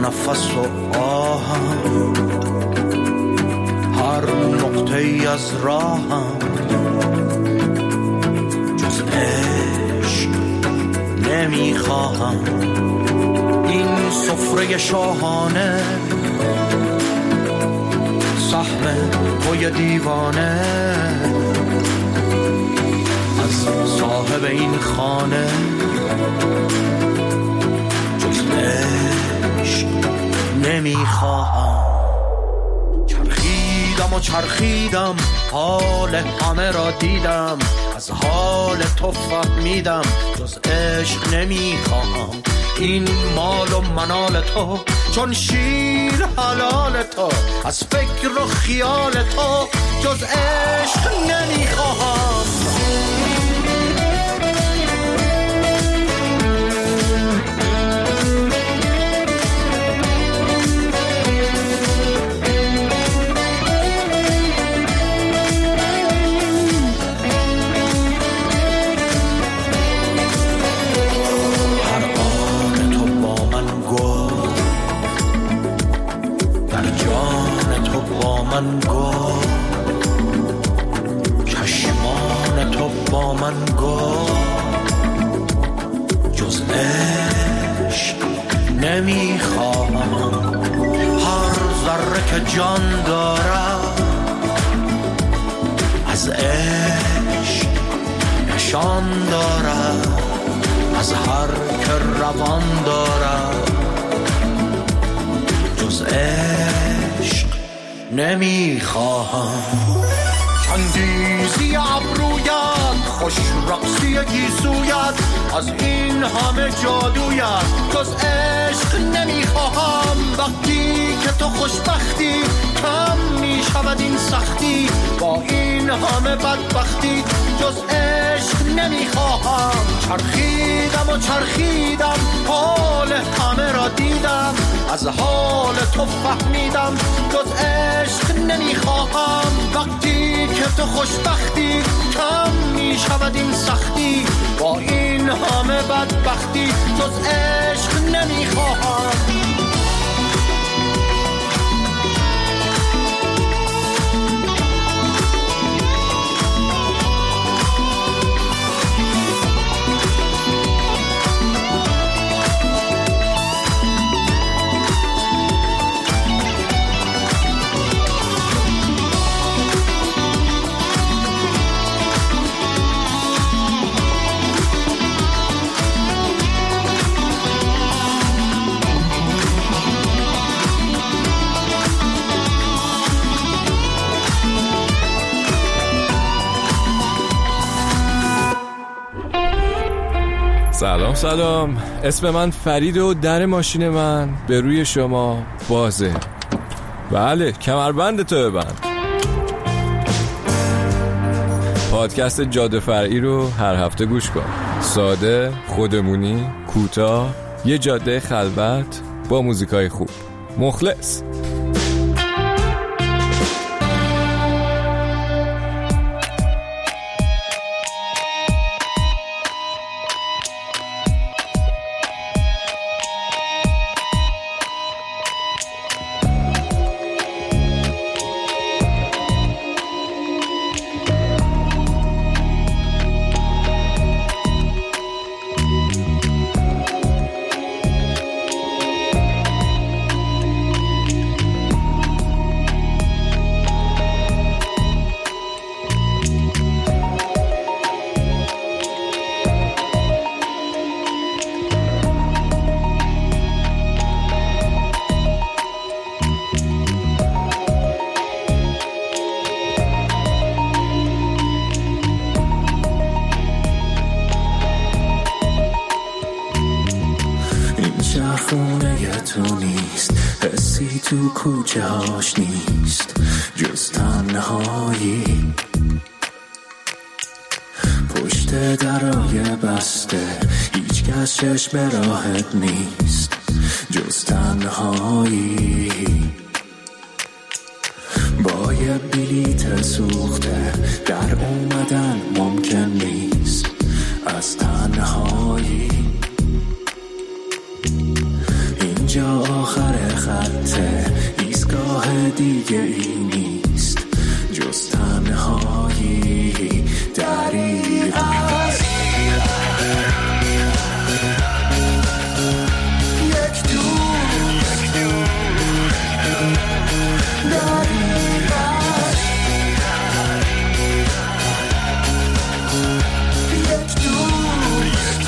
نفس و آهم، هر نقطه ای از راهم، جز عشق نمیخواهم. این سفره شاهانه سهم توی دیوانه، از صاحب این خانه جز عشق نمیخواهم. چرخیدم و چرخیدم، حال همه را دیدم، از حال تو فهمیدم جز عشق نمیخواهم. این مال و منال تو چون شیر حلال تو، از فکر و خیال تو جز عشق نمیخواهم. من گفت چشمان تو با من گفت جز عشق نمیخواهم. هر ذره که جان دارد از عشق نشان دارد، از هر که روان دارد جز عشق نمیخواهم. چندیزی ابرویت، خوش رقصی گیسویت، از این همه جادویت جز عشق نمیخواهم. وقتی که تو خوشبختی کم میشود این سختی، با این همه بدبختی جز عشق نمیخواهم. چرخیدم و چرخیدم، حال همه را دیدم، از حال تو فهمیدم جز عشق نمیخواهم. وقتی که تو خوشبختی کم میشود این سختی، با این همه بدبختی جز عشق نمیخواهم. سلام، اسم من فرید و در ماشین من به روی شما بازه. بله، کمربند تو ببند. پادکست جاده فرعی رو هر هفته گوش کن. ساده، خودمونی، کوتاه، یه جاده خلوت با موزیکای خوب. مخلص. خونه تو نیست، حسی تو کوچه هاش نیست جز تنهایی. پشت درای بسته هیچ کس چشم راحت نیست جز تنهایی. با یه بلیت سوخته در اومدن ممکن نیست از تنهایی. اینجا آخر خطه، ایستگاه دیگه ای نیست جز تنهایی دریغ است. یک دوست دریغ است. یک دوست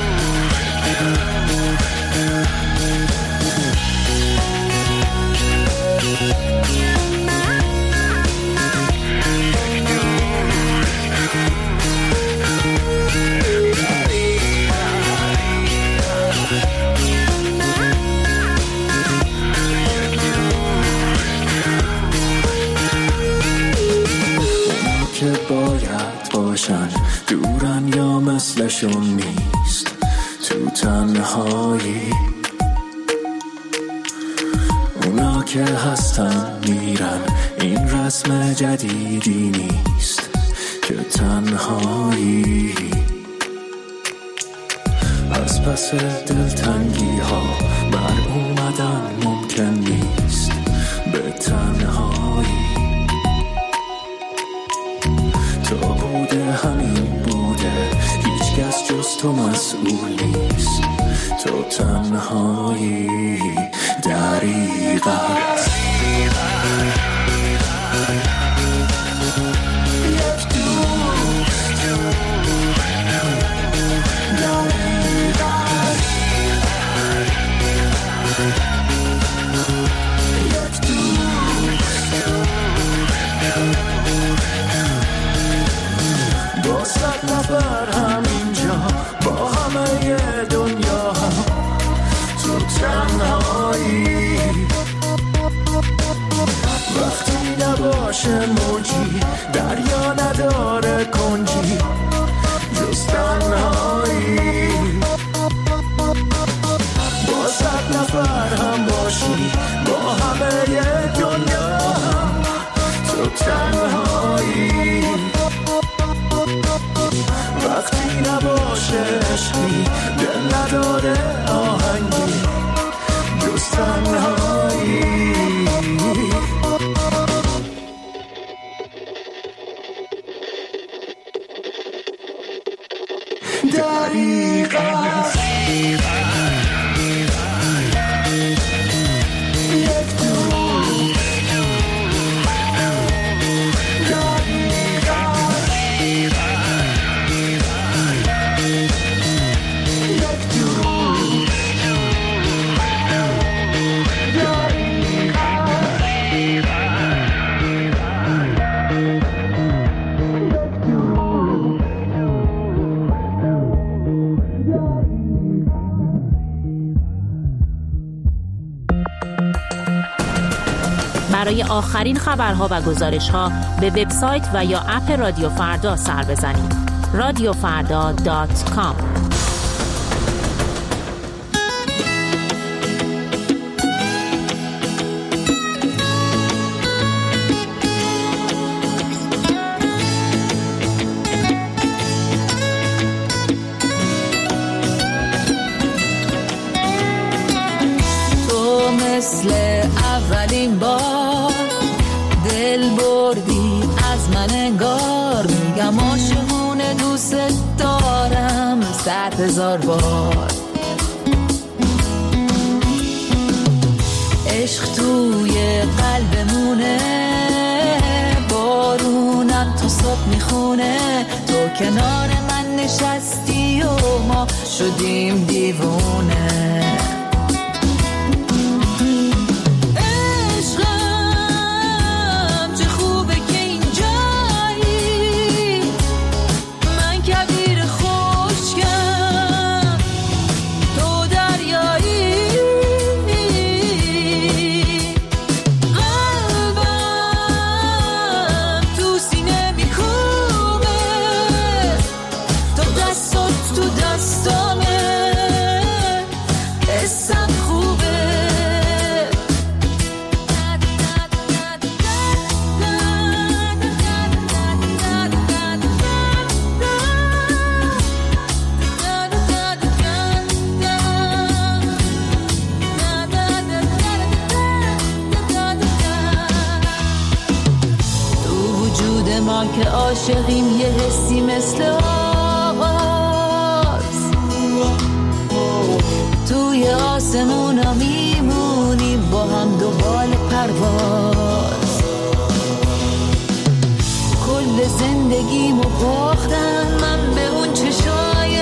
که باید باشن دورن یا مثلشون نیست تو تنهایی. اونا که هستن میرن این رسم جدیدی نیست که تنهایی. از پس دلتنگی ها بر اومدن ممکن نیست به تنهایی. تو بوده همین بوده، هیچ کس جز تو مسئول نیست. تو تنهایی دریغ است. یک دوست دریغ است. یک دوست با 100 نفر همینجا با همه دنیا تو تنهایی. وقتی نباشه موجی دریا نداره کنجی جز تنهایی. با 100 نفر هم باشی با همه دنیا تو تنهایی. وقتی نباشه عشقی دل نداره آهنگی جز تنهایی. دریغ است. یک دوست دریغ است. یک دوست دریغ برای آخرین خبرها و گزارش‌ها به وبسایت و یا اپ رادیو فردا سر بزنید. radiofarda.com. تو مثل اولین بار دل بردی از من انگار. میگم عاشقونه دوست دارم 100,000 بار. عشق توی قلبمونه، بارونم تا صبح میخونه. تو کنار من نشستی و ما شدیم دیوونه. ما که عاشقیم، یه حسی مثل آغاز توی آسمونا میمونیم با هم دوبال پرواز. کل زندگیمو باختم من به اون چشای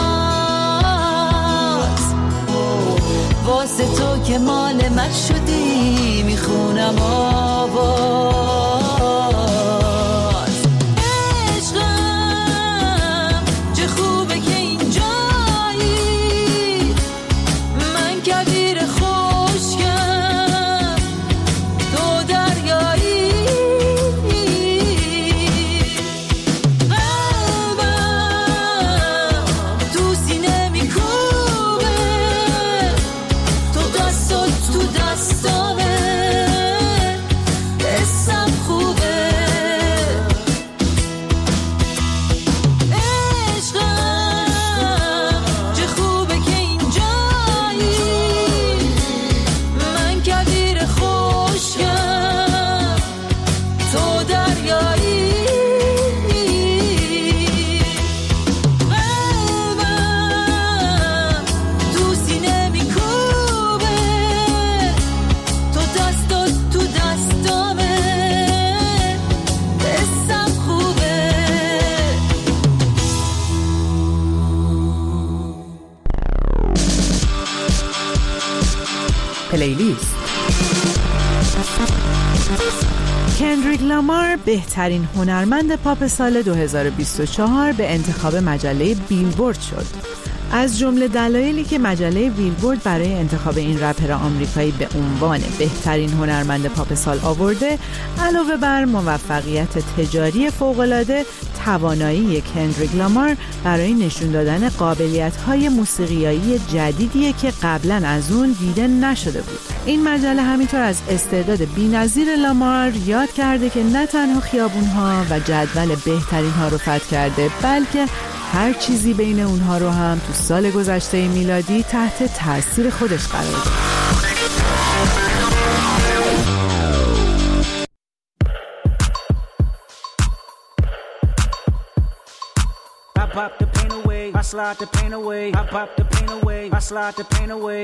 ناز، واسه تو که مال من شدی میخونم آواز. عشقم چه خوبه که اینجایی، من کویر خشکم تو دریایی. قلبم تو سینه میکوبه، تو دستات تو دستامه، حسم خوبه. عشقم چه خوبه که اینجایی، من کویر خشکم تو دریایی. قلبم تو سینه میکوبه، تو دستات تو دستامه، حسم خوبه. پلیلیست. کندریک لامار بهترین هنرمند پاپ سال 2024 به انتخاب مجله بیلبورد شد. از جمله دلایلی که مجله بیلبورد برای انتخاب این رپر آمریکایی به عنوان بهترین هنرمند پاپ سال آورده، علاوه بر موفقیت تجاری فوق‌العاده، توانایی کندریک لامار برای نشون دادن قابلیت‌های موسیقیایی جدیدیه که قبلا از اون دیده نشده بود. این مجله همینطور از استعداد بی‌نظیر لامار یاد کرده که نه تنها خیابون‌ها و جدول بهترین‌ها رو فتح کرده، بلکه هر چیزی بین اونها رو هم تو سال گذشته میلادی تحت تاثیر خودش قرار داد. I pop the pain away, I slide the pain away, I pop the pain away, I slide the pain away.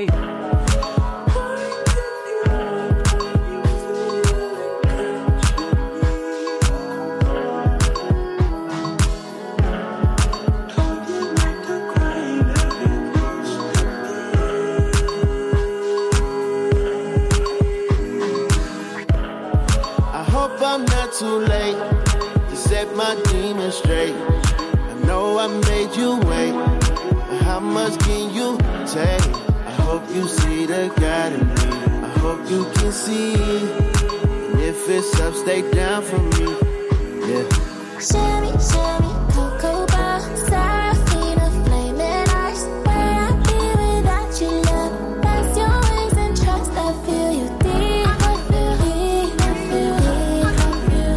I'm not too late to set my demons straight. I know I made you wait, but how much can you take? I hope you see the God in me. I hope you can see. And if it's up, stay down for me. Yeah. Shimmy, shimmy, cocoa bar, Seraphina, flaming ice. Where I be without your love? That's your wings and trust. I feel you deep. I feel deep. I feel deep. I feel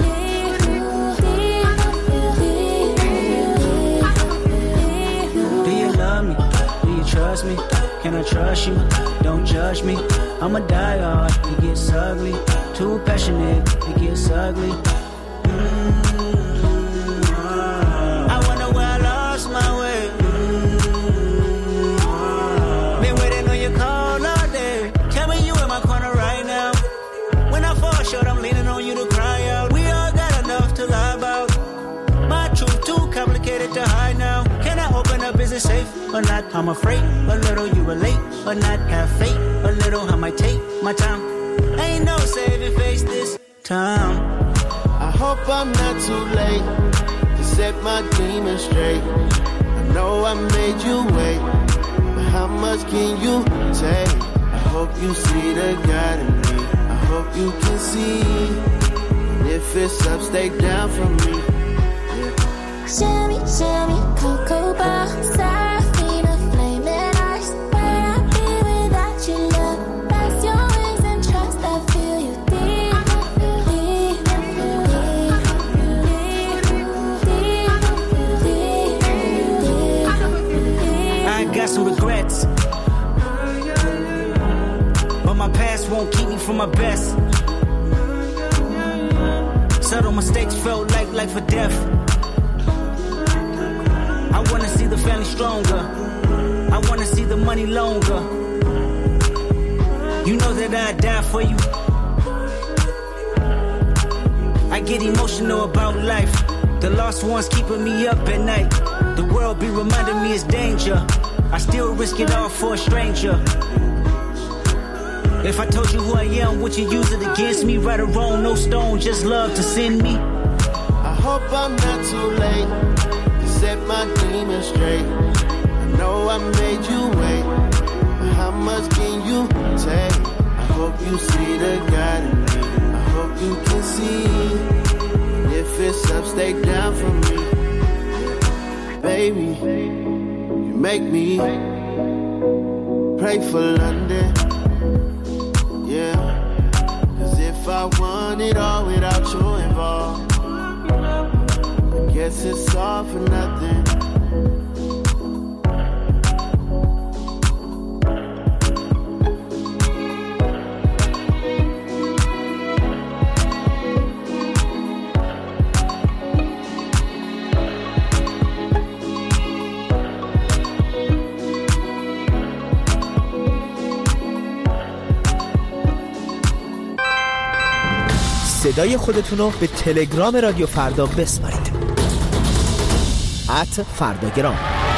deep. I feel deep. Do you love me? Do you trust me? Can I trust you? Don't judge me. I'm a die-hard. It gets ugly. Too passionate. It gets ugly. I wonder where I lost my way. Been waiting on your call all day. Tell me you in my corner right now. When I fall short, I'm leaning on you to cry out. We all got enough to lie about. My truth too complicated to hide now. Can I open up? Is it safe or not? I'm afraid a little you relate, but not have faith. A little I might take my time. Ain't no saving face this time. I hope I'm not too late to set my demons straight. I know I made you wait, but how much can you take? I hope you see the God in me. I hope you can see. And if it's up, stay down for me. Shimmy, shimmy, cocoa bar, Seraphina, flaming ice. Where I be without your love? That's your wings and trust. I feel you deep. I feel deep. I feel deep. I feel deep. I feel deep. I got some regrets, but my past won't keep me from my best. Subtle mistakes felt like life or death. I wanna see the family stronger. I wanna see the money longer. You know that I'd die for you. I get emotional about life. The lost ones keeping me up at night. The world be reminding me it's danger. I still risk it all for a stranger. If I told you who I am, would you use it against me? Right or wrong, no stone, just love to send me. I hope I'm not too late to set my demons straight. I know I made you wait, but how much can you take? I hope you see the God in me. I hope you can see. If it's up, stay down for me. Baby, you make me pray for London. Yeah, 'cause if I want it all without you involved, I guess it's all for nothing. صدای خودتون رو به تلگرام رادیو فردا بسپارید. @فرداگرام.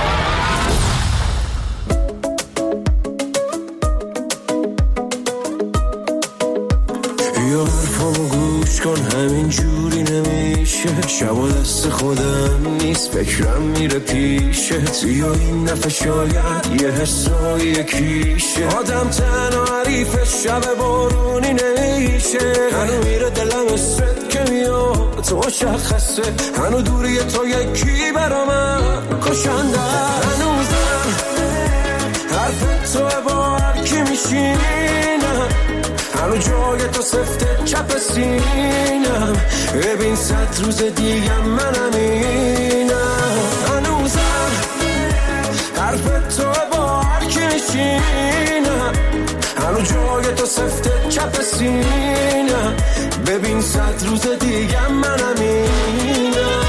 یا حرفامو گوش کن، همین جوری نمیشه. شب و دست خودم نیست، فکرم میره پیشت. یا این دفعه شاید یه حسای کیشه. آدم تنها حریف شب بارونی نمیشه. هنو میره دلم اسرت که میاد تو مشخصه. هنو دوری تو یکی برا من کشنده. هنوزم حرف تو با هر کی میشینم. هنو جای تو سفته چپ سینم. ببین 100 روز دیگه منم اینم. هنوزم حرف تو با هر کی میشینم. هنو جای تو سفته چپ سینم. ببین 100 روز دیگه منم اینم.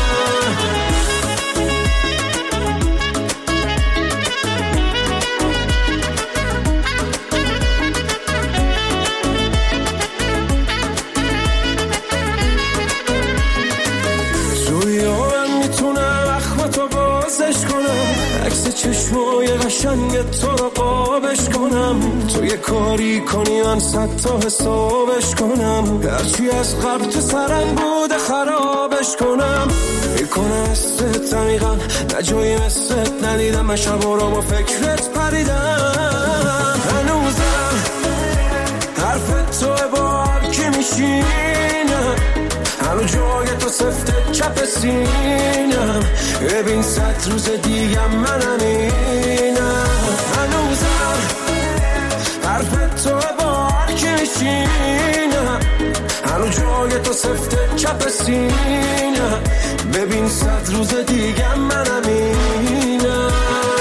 چشمای قشنگ تو رو قابش کنم. تو یه کاری کنی من 100 تا حسابش کنم. هرچی از قبل تو سرم بوده خرابش کنم. میکنه استت عمیقا نجایی مثلت ندیدم. من شبا رو با فکرت پریدم. هنوزم حرف تو با هر کی میشینم. هنو جای تو سفته چپ سینم. ببین 100 روز دیگه منم اینم. هنوزم حرف تو با هر کی میشینم. هنو جای تو سفته چپ سینم. ببین 100 روز دیگه منم اینم.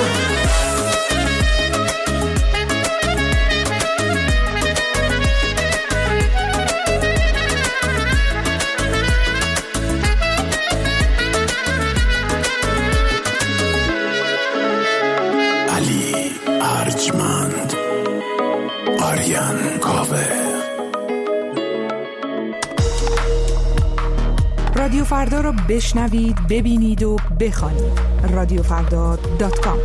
رادیو فردا رو بشنوید، ببینید و بخوانید. radiofrda.com.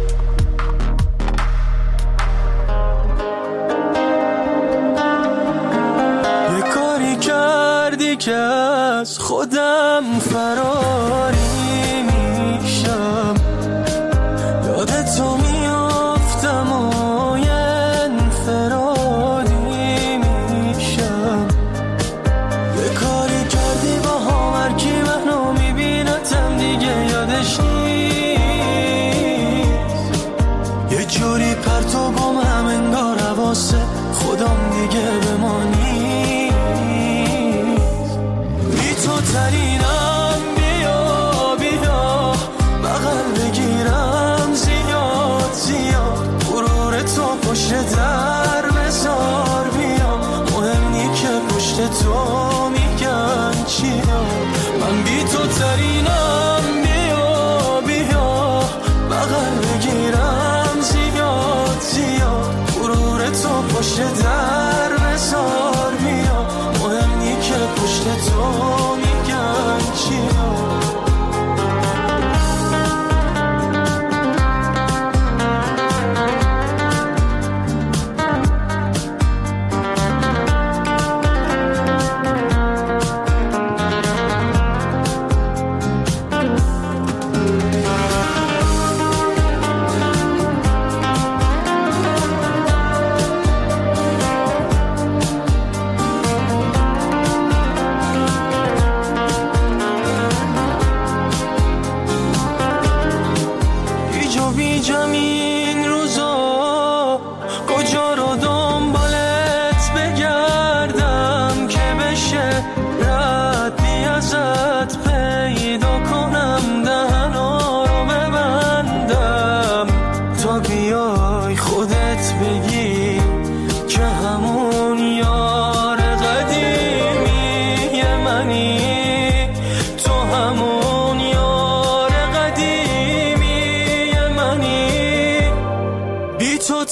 یه کاری کردی که از خودم فراری میشم. یادتو میافتم و یه انفرادی میشم. یه کاری کردی با هم هرکی منو میبینتم دیگه یادش نیست. یه جوری پرتو گمم انگار حواسه خودم دیگه به ما نیست. بی تو ترینم بیا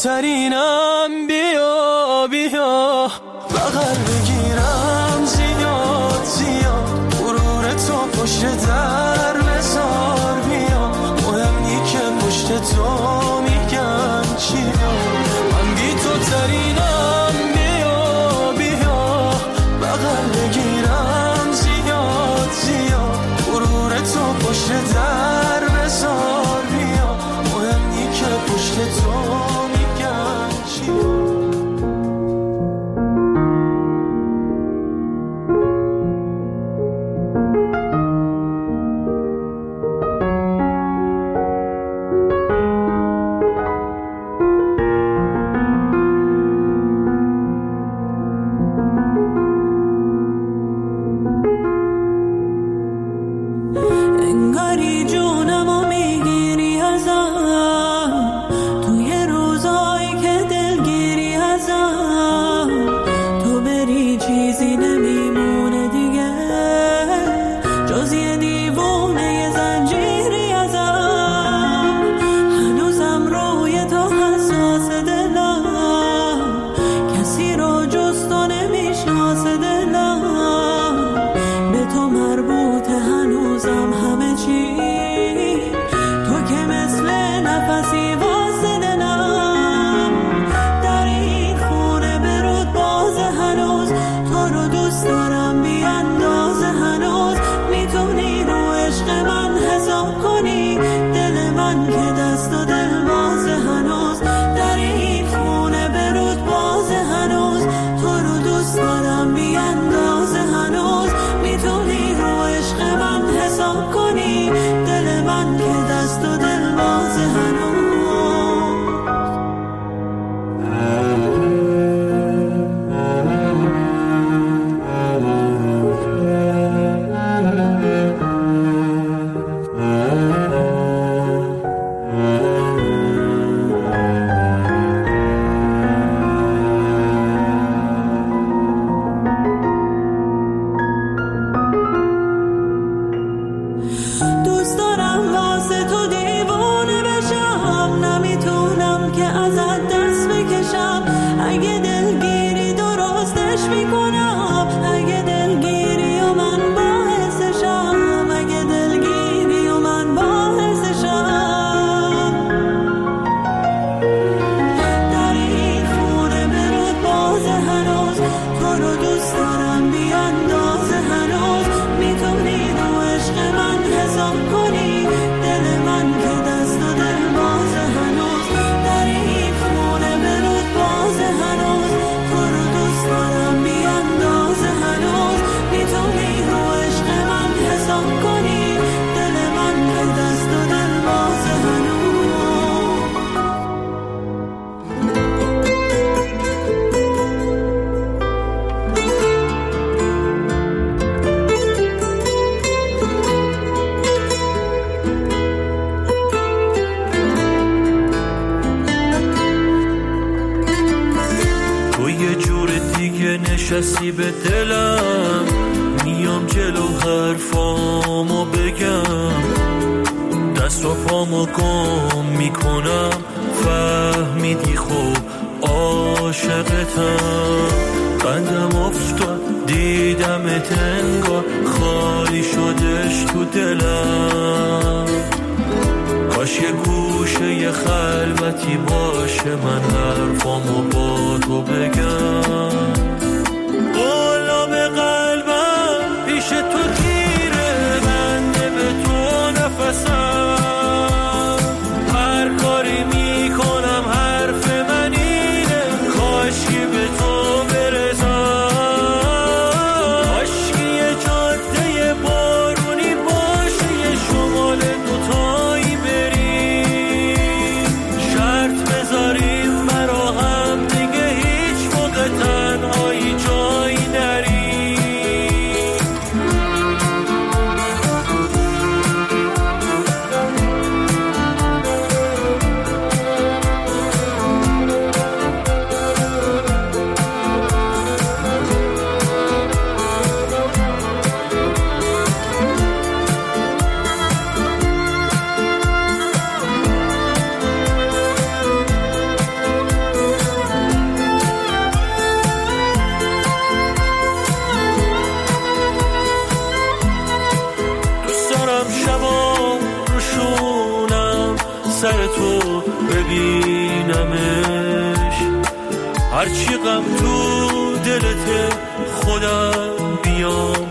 ترینم، بیا بیا بغل بگیرم، زیاد زیاد غرور تو پشت در بذار، بیا مهمی که پشت تو میگن چیا، من بی تو ترینم، بیا بیا بغل بگیرم، زیاد زیاد غرور تو پشت در بذار، بیا مهمی که پشت تو میگن چیا. نشستی به دلم، میام جلو حرفامو بگم، دست و پامو گم میکنم، فهمیدی خب عاشقتم، بندم افتاد دیدمت انگار خالی شدش تو دلم، کاش یه گوشه یه خلوتی باشه من حرفامو با تو بگم، بالا به قلبم پیش تو گیره بنده به تو نفسم، هر کاری میکنم حرف من اینه کاشکی به تو برسم، کاشکی یه جاده بارونی باشه یه شمال دوتایی بریم، شرط بذاریم برا هم دیگه هیچ موقع سر تو ببینمش، هرچی غم تو دلت خودم بیام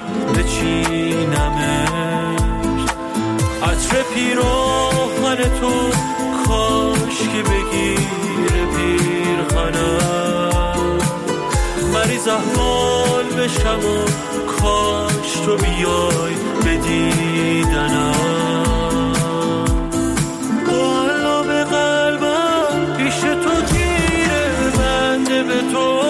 بچینمش. عطر پیراهن تو کاش که بگیره پیرخنم، مریض احوال بشم و کاش تو بیای بدیدنم. با علام قلبم پیش تو گیره بنده به تو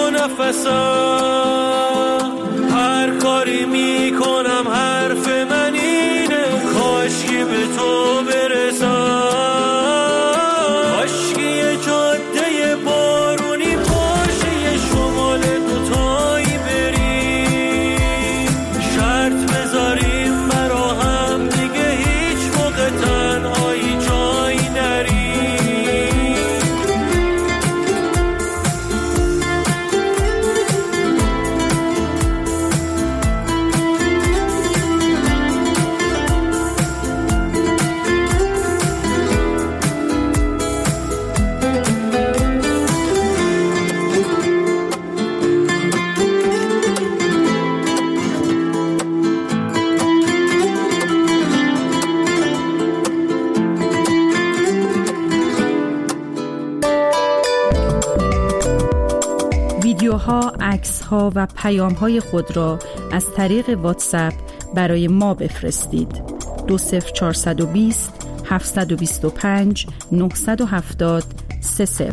نفسم، هر کاری میکنم حرف من اینه کاش که به تو برسم. کاش که یه جاده بارونی باشه یه شمال دوتایی بریم، شرط بذاریم برا هم دیگه هیچ موقع تنهایی جایی نریم. ویدیوها، عکس‌ها و پیام‌های خود را از طریق واتساپ برای ما بفرستید. 20420 725 970 30.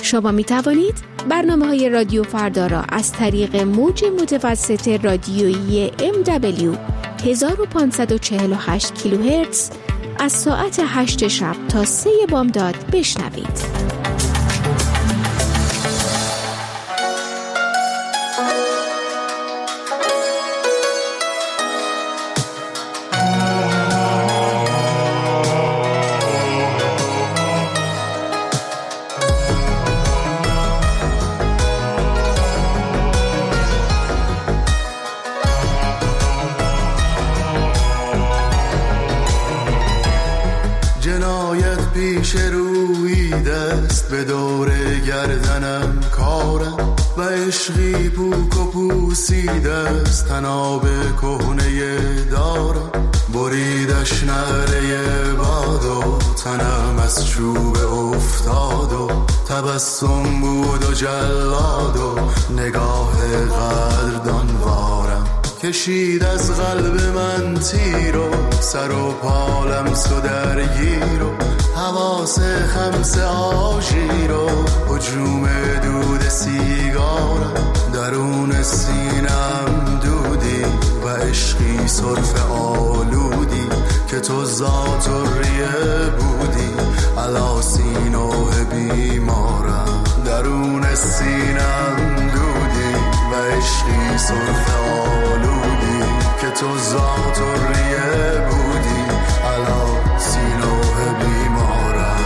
شما می توانید برنامه‌های رادیو فردا را از طریق موج متوسط رادیویی MW 1548 کیلوهرتز از ساعت 8 شب تا 3 بامداد بشنوید. پیش رویده است به دور گردنم کارم و عشقی پوک و پوسیده است تناب کهنه دارم بریدش نعره باد و تنم از چوب افتاد و تبسم بود و جلاد و نگاه قدردان وارم کشید از قلب من تیر و سر و پالم سو درگیر و حواس خمس آژیر و هجوم دود سیگارم درون سینم دودی و عشقی صرف آلودی که تو ذات و ریه بودی علا سینوه بیمارم درون سینم دودی و عشقی صرف آلودی که تو ذات و ریه بودی علا سینوه بیمارم.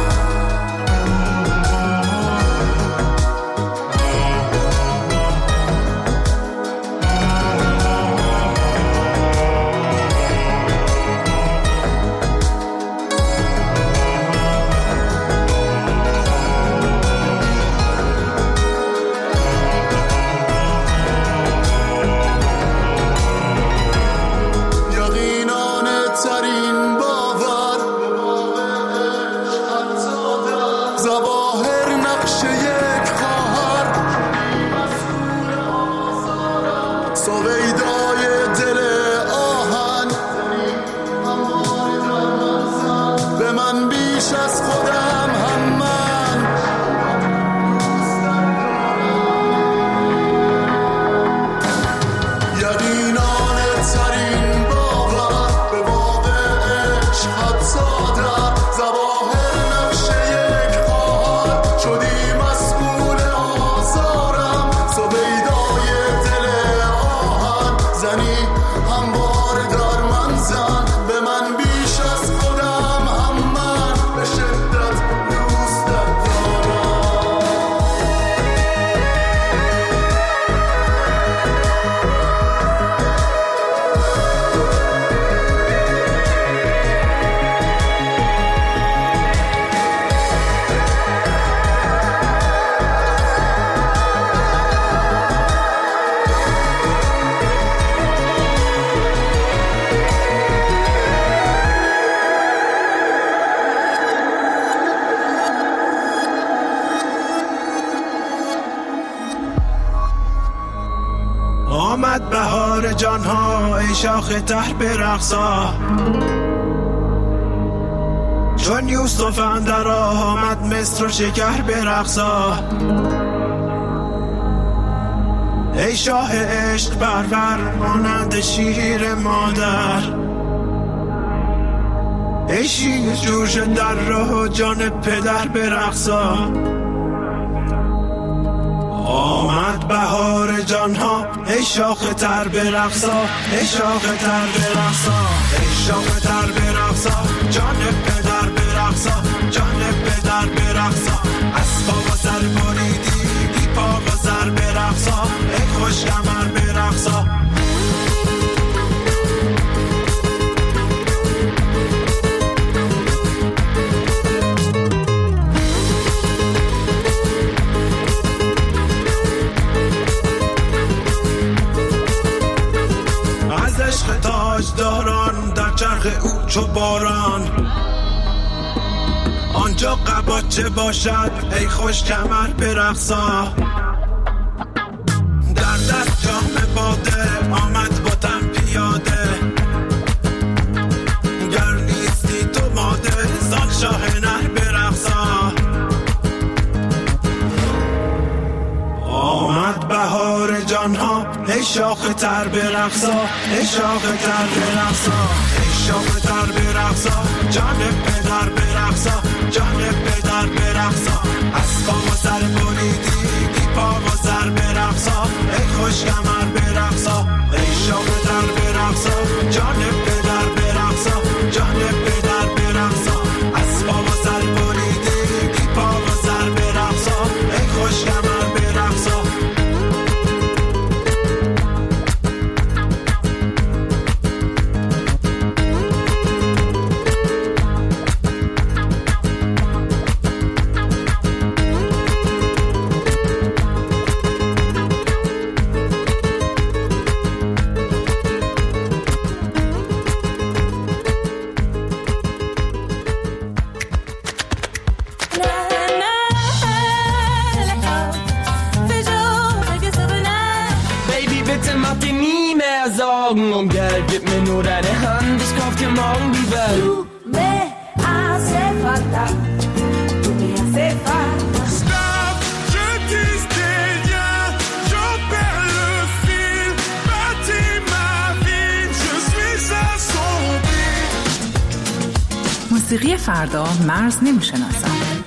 آمد بهار جانها ای شاخ تر برقصا چون یوسف اندر آمد مصر و شکر برقصا ای شاه عشق برور مانند شیر مادر ای شیر جوش در راه جان پدر برقصا آمد بهار جانها ای شاخ تر برقصا ای شاخ تر برقصا ای شاخ تر برقصا جان پدر برقصا جان پدر برقصا از پا و سر بریدی بی پا و سر برقصا ای خوش کمر برقصا داران در چرخ او چو باران آنجا قباچه باشد ای خوش کمر برقصا در دست جام باده آمد با تن پیاده گر نیستی تو ماده زان شاه نر برقصا ای شاخ تر برقصا ای شاخ تر برقصا ای شاخ تر برقصا جان پدر برقصا جان پدر برقصا از پا و سر بریدی بی پا و سر برقصا ای خوش کمر برقصا ای شاخ تر برقصا جان پدر برقصا جان پدر برقصا از پا و سر بریدی بی پا و سر برقصا ای خوش کمر برقصا Und Geld, gib mir nur deine Hand, ich kauf dir morgen die Welt. Du me hace falta, tu me hace falta. Stop, je dis rien, j'en perds le fil. Bâtis ma vie, je suis assombri. موسیقی فردا مرز نمیشناسد.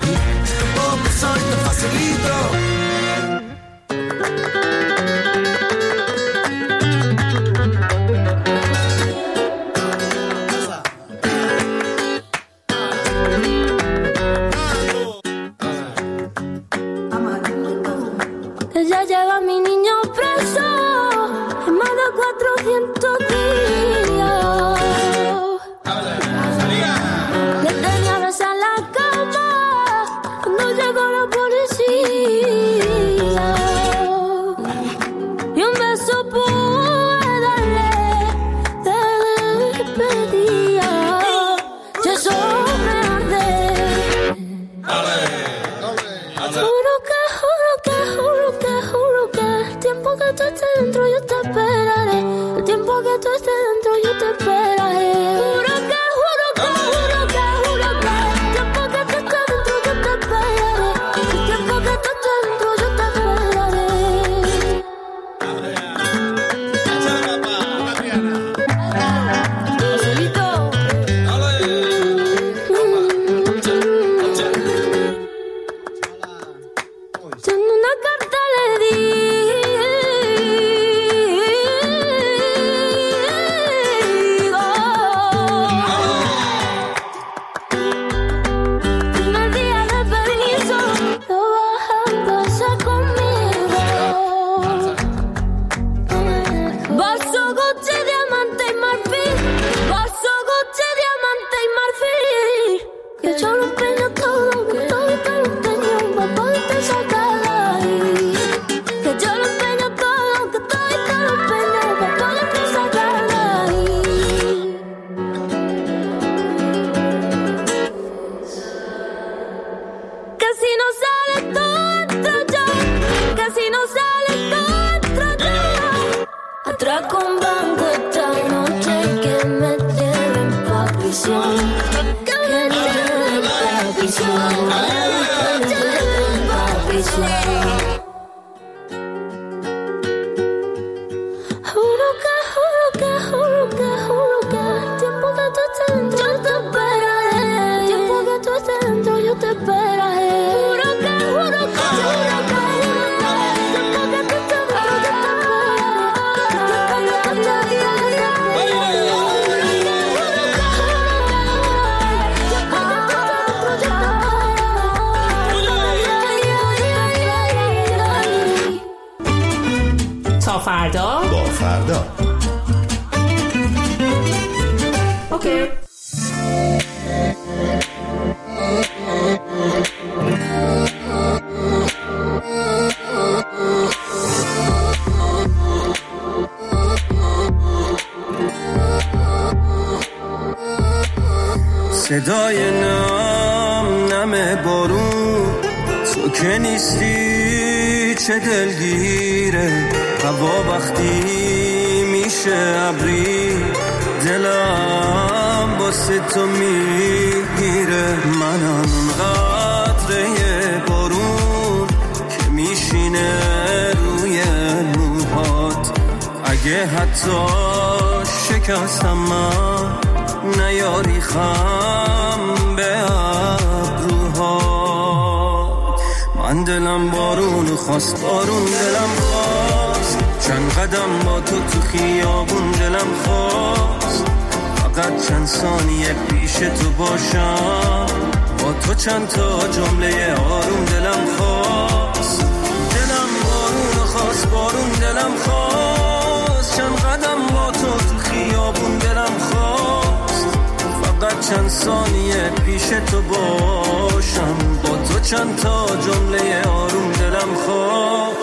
Ya lleva mi niño preso en más de 400 días. Le tenía abrazar en la cama cuando llegó la policía. Y un beso pude darle de despedida. Y eso me arde. Juro que el tiempo que tú estés dentro yo te esperaré. El tiempo que tú estés dentro yo te esperaré. Juro que el tiempo que tú estés dentro yo te esperaré. El tiempo que tú estés dentro yo te esperaré. Tengo una carta le di. Primer día de permiso, lo bajando ese conmigo. Vaso, Gucci, diamante y marfil. Vaso, Gucci, diamante y marfil. Que yo lo empeño todo, que todo te lo empeño para poderte sacar de ahí. Que yo lo empeño todo, que todo te lo empeño para poderte sacar de ahí. Que si no sale todo entro yo, que si no sale todo entro yo. Atraco un banco esta noche que me lleven pa' prisión. Que me lleven pa' prisión. Que me lleven pa' prisión. Juro que el tiempo que tú estés dentro yo te esperaré. El tiempo que tú estés dentro yo te esperaré. Juro que el tiempo que tú estés dentro yo te تا فردا با فردا. اوکی. صدای نم بارون تو که نیستی چه دلگیره. هوا وقتی میشه ابری دلم واسه تو میگیره. منم اون قطره بارون که میشینه روی موهات حتی شکستم من نیاری خم به ابروها. من دلم بارون خواست، بارون دلم خواست، چند قدم با تو خیابون دلم خواست، فقط چند ثانیه پیش تو باشم، با تو چند تا جمله آروم دلم خواست. دلم بارون خواست، بارون دلم خواست، چند قدم با تو خیابون دلم خواست، فقط چند ثانیه پیش تو باشم، با تو چند تا جمله آروم دلم خواست.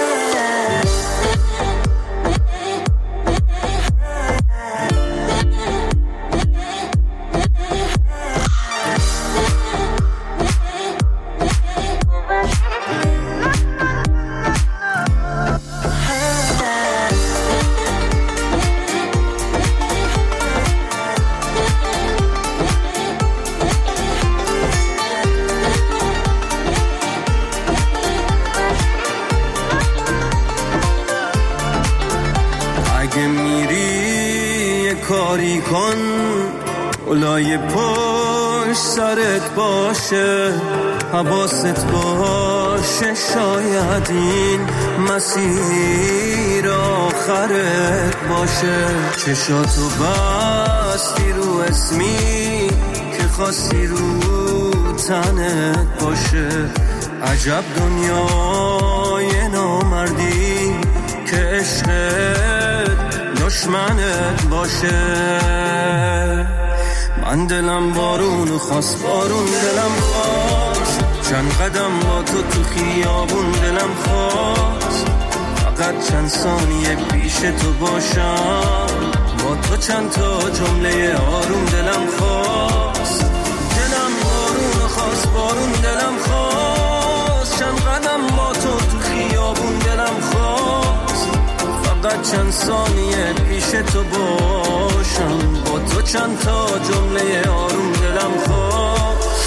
کاری کن اولای پشت سرت باشه، حواست باشه، شاید این مسیر آخرت باشه. چشاتو بستی رو اسمی که خواستی رو تنت باشه، عجب دنیای نامردی که عشقت دشمنت باشه. من دلم بارون خواست، بارون دلم خواست، چند قدم با تو خیابون دلم خواست، فقط چند ثانیه پیش تو باشم، با تو چند تا جمله آروم دلم خواست. دلم بارون خواست، بارون دلم خواست، چند قدم با تو خیابون دلم خواست، فقط چند ثانیه پیش تو باشم، با تو چند تا جمله آروم دلم خواست.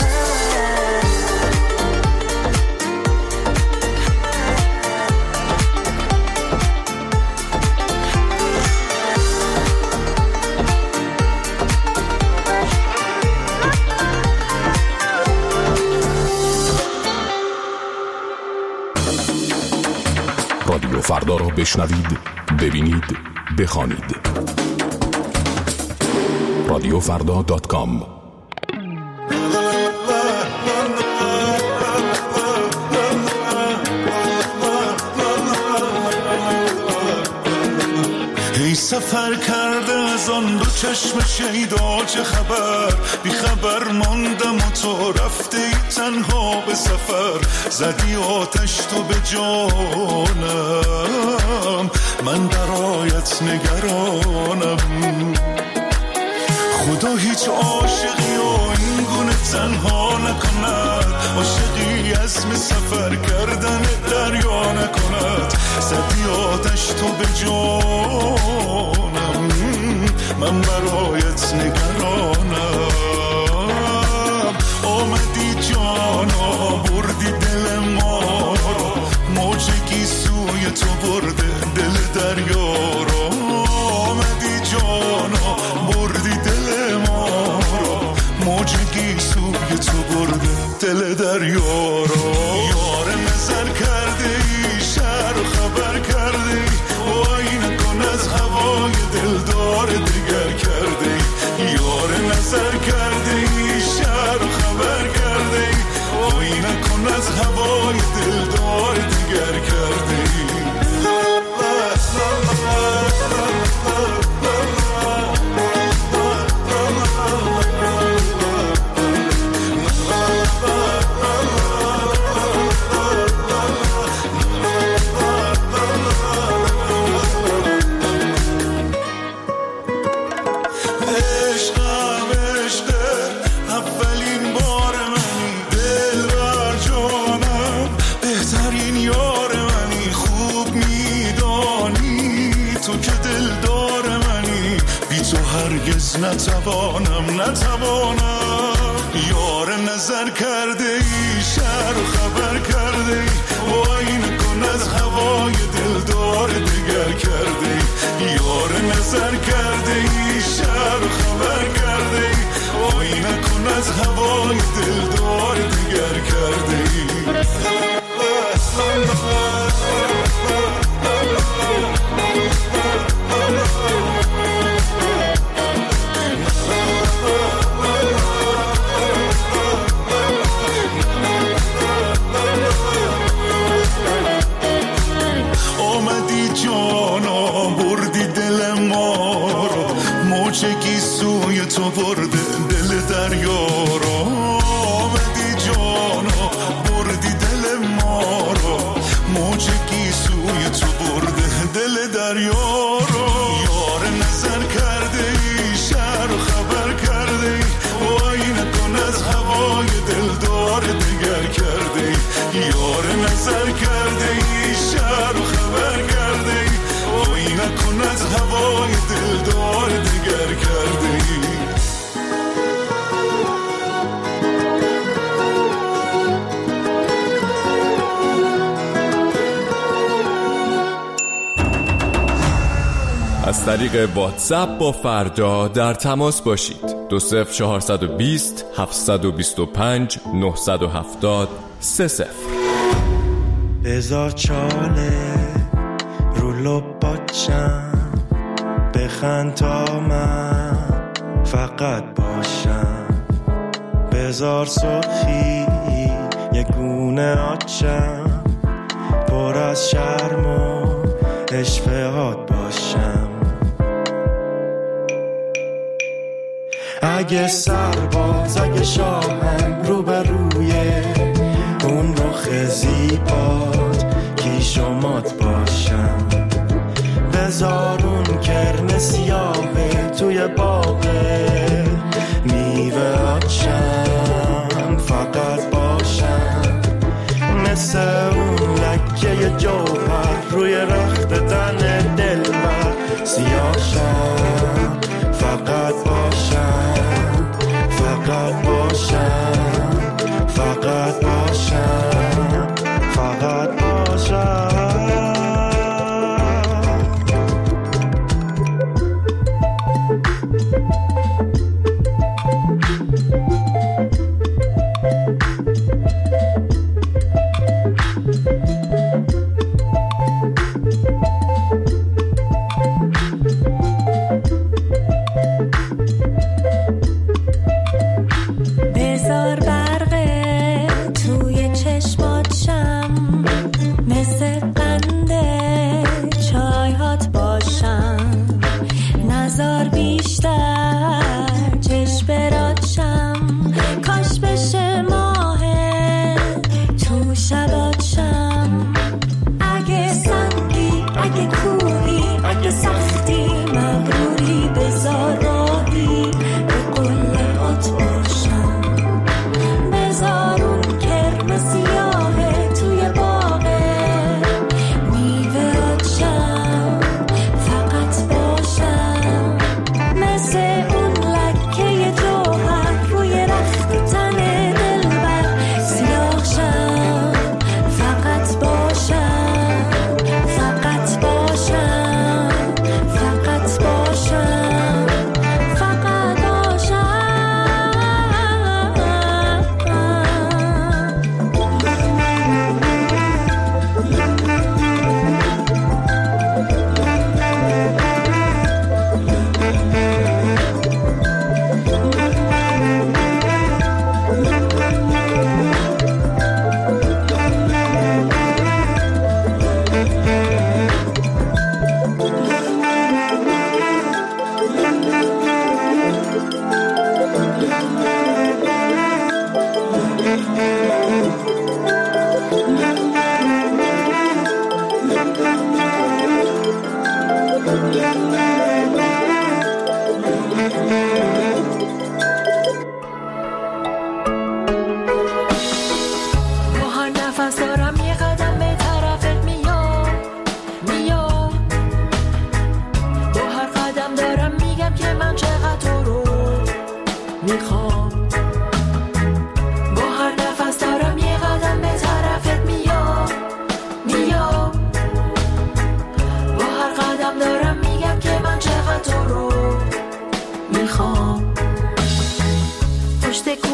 رادیو فردا را بشنوید، ببینید، بخوانید. رادیوفردا.com. ای سفر کرده از آن دو چشم شیدا چه خبر، بی خبر ماندم و تو رفته ای تنها به سفر، زدی آتش تو به جانم، من برایت نگرانم. خدا هیچ عاشقی و این گونه تنها نکند، عاشقی عزم سفر کردن دریا نکند، زدی آتش تو به جانم، من برایت نگرانم. آمدی جانا بردی دل ما رو، موجگی سوی تو برده دل دریا رو. آمدی جانا بردی دل ما رو، موجگی سوی تو برده دل دریا رو. یار نظر کرده ای شهر و خبر کرده ای، وای نکن از هوای دلدار دیگر کرده ای. یار نظر کرده ای شهر و خبر کرده ای، وای نکن از هوای دلدار دیگر کرده ای. نتوانم یار نظر کرده ای شهر و خبر کرده ای، وای نکن از هوای دلدار دیگر کرده ای. نظر کرده ای شهر خبر کرده ای وای نکن از هوای دلدار دیگر کرده ای آمدی جانا بردی دل ما رو موجگی سوی تو برده دل دریا رو آمدی جانا بردی دل ما رو موجگی سوی تو برده دل دریا رو یار نظر کرده ای شهر و خبر کرده ای وای نکن از هوای دلدار دیگر کرده ای یار نظر کرده ای شهر و خبر کرده ای وای نکن از هوای دلدار دیگر کرده ای از طریق واتساپ با فردا در تماس باشید. 20420 725 970 30. بذار چاله رو لباچم بخند تا من فقط باشم بذار سرخی یه گونه آچم پر از شرم و اشفهات باشم اگه سرباز اگه شاهم رو به روی اون رخ زیبات کیشومات باشم بذار اون کرن سیاهه توی باغه میوه آچم فقط باشم مثل اون لکه جوهر روی رخت تن دلبر سیاهشم فقط باشم فقط باشم فقط باشم فقط باشم بذار برقه توی چشمات شم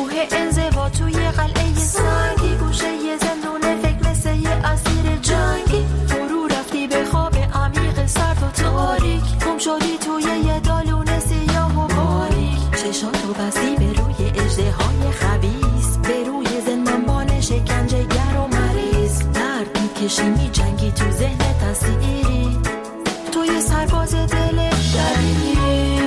راه انزوا توی قلعه سنگی، گوشه یه زندون فکر مثل یه اسیر جنگی. فرو رفتی به خواب عمیق سرد و تاریک، گم شدی توی یه دالون سیاه و باریک. چشاتو بستی به روی اژدهای خبیث، به روی زندانبان شکنجه گر و مریض. درد میکشی میجنگی تو ذهنت اسیری، توی سرباز دل دریری.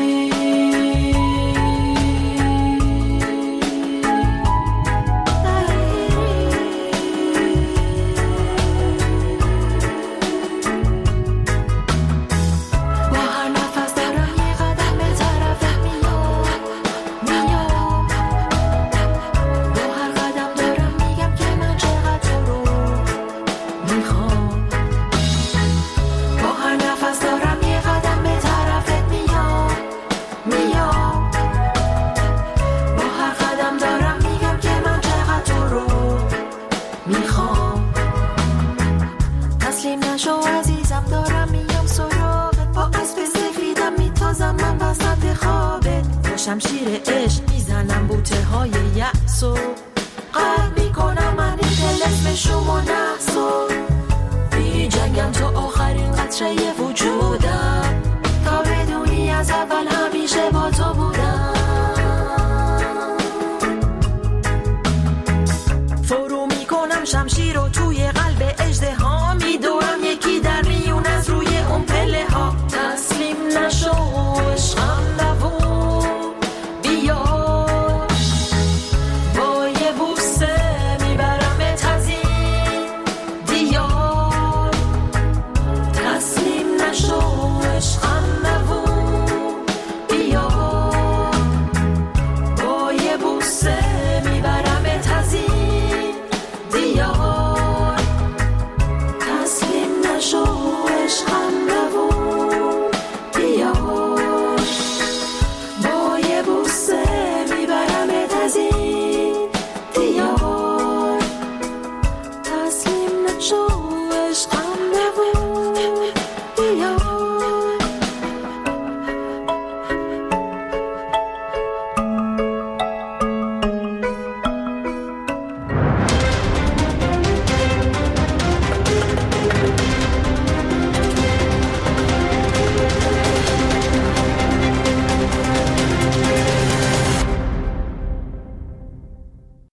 شمشیر عشق میزنم بوته های یأسو، قلب میکنم من این طلسم شوم و نحسو. بی جنگم تو آخرین قطره وجودم، تا بدونی از اول همیشه با تو بودم. فرو میکنم شمشیر